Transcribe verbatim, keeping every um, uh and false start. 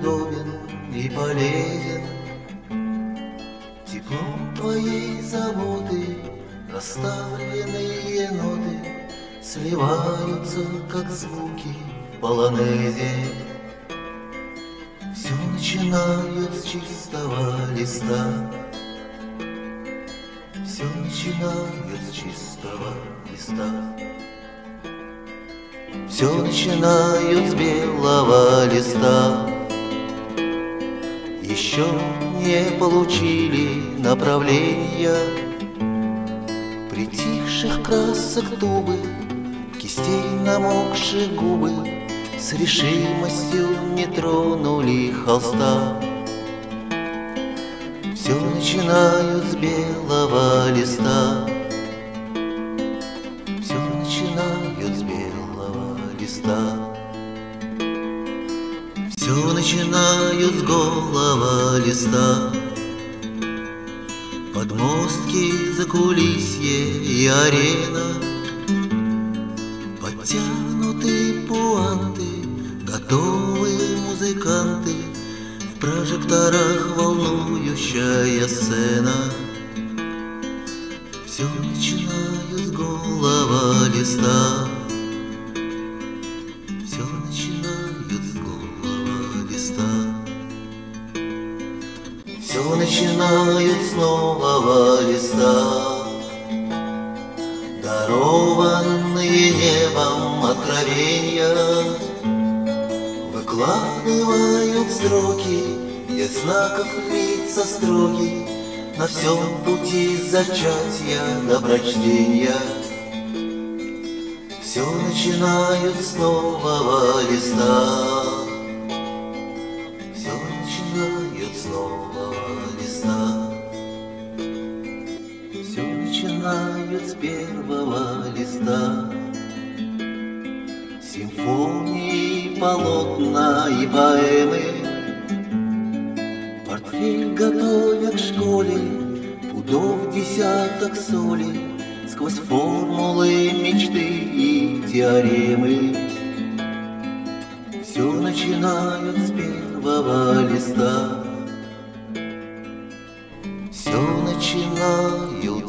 удобен и полезен. Теплом твоей заботы расставленные ноты сливаются, как звуки в полонезе. Все начинают с чистого листа. Все начинают с чистого листа. Все начинают с белого листа. Еще не получили направления притихших красок дубы, кистей намокшие губы с решимостью не тронули холста. Все начинают с белого листа. Все начинают с белого листа. Все начинают с голого листа. Подмостки, закулисье и арена, подтянуты пуанты, готовые музыканты, в прожекторах волнующая сцена. Все начинают с голого листа. Все начинают с голого листа. Все начинают с нового листа. Дарованные небом откровения выкладывают строки, где знаков лица строги на всем пути зачатия доброчтения. Все начинают с нового листа. Все начинают с нового листа. Все начинают с первого листа. Симфонии, полотна и поэмы, портфель готовя к школе, пудов десяток соли, сквозь формулы, мечты и теоремы. Все начинают с первого листа. Все начинают